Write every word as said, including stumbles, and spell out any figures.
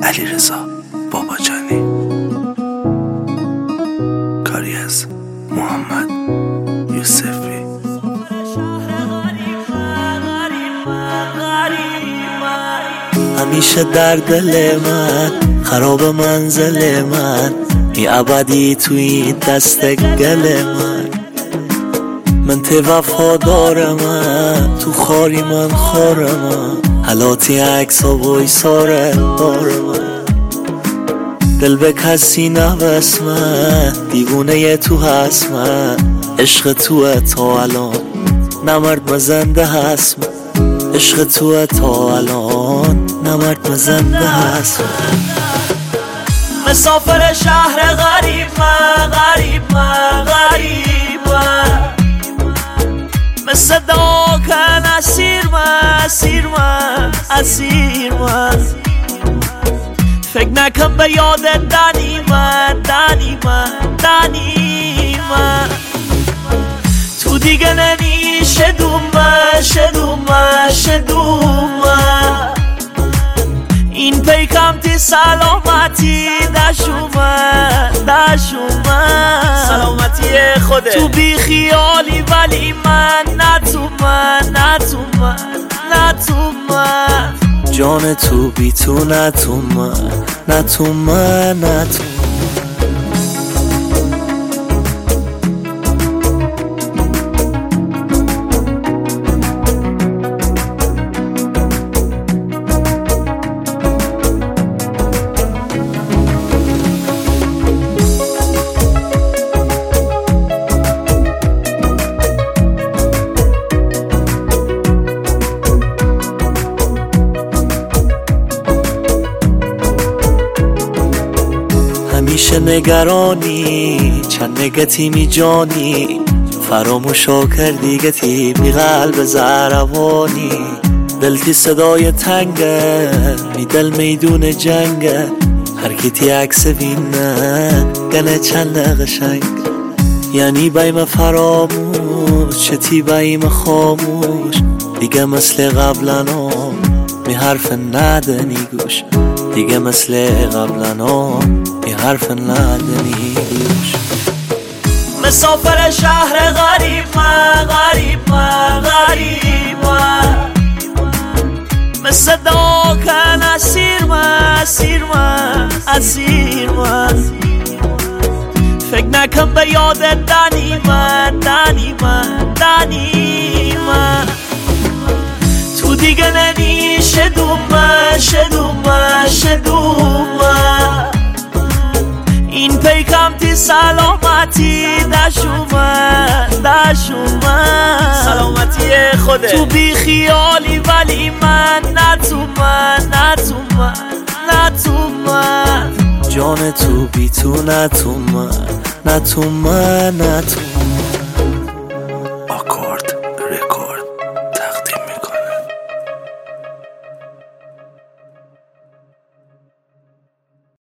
علیرضا باباجانی، کاری از محمد یوسفی. همیشه در دل من خراب منزل من، ای ابدی توی دست گل من. من ته وفادار من، تو خاری من خار من، حالاتی عکس ها و ایساره بار من. دل به کسی نبست من، دیوونه ی تو هست من. عشق توه تا الان نمرد مزنده هست من. عشق توه تا الان نمرد مزنده هست من. مسافر شهر غریب من، غریب من، غریب من. مثل داکن اسیر من، اسیر من، اسیر من. فکر نکن به یاد دنی من، دنی من، دنی من. تو دیگه نمی شدوم من، شدوم من، شدوم من. این پیکم تی سلامتی دشومن، دشومن. سلامتی خوده تو بی خیالی ولی من نه تو من، نه تو من، نه تو من. جان تو بی تو نه تو من، نه تو من، نه تو من. همیشه نگرانی چند نگتی می جانی، فراموشا کردی گتی بی قلب زهروانی. دل تی صدای تنگه می دل میدون جنگه، هر کی تی عکس بینه گنه چند قشنگ. یعنی بایم فراموش چه تی بایم خاموش، دیگه مثل قبلنا می حرف ندنی گوش. دیگه مثل قبلنا می حرف ندنی گوش. مسافر شهر غریب من، غریب من، غریب من. مثل داکن اسیر من، اسیر من، اسیر من. فکر نکن به یاد دنی من، دنی من، دنی من. تو دیگه نمی شدوم من، شدوم من، شدوم من. این پیکم تی سلامتی دشومن، دشومن. سلامتی خوده تو بی خیالی ولی من نه تو من، نه تو من، نه تو من. جان تو بی تو نه تو من، نه تو من، نه تو من.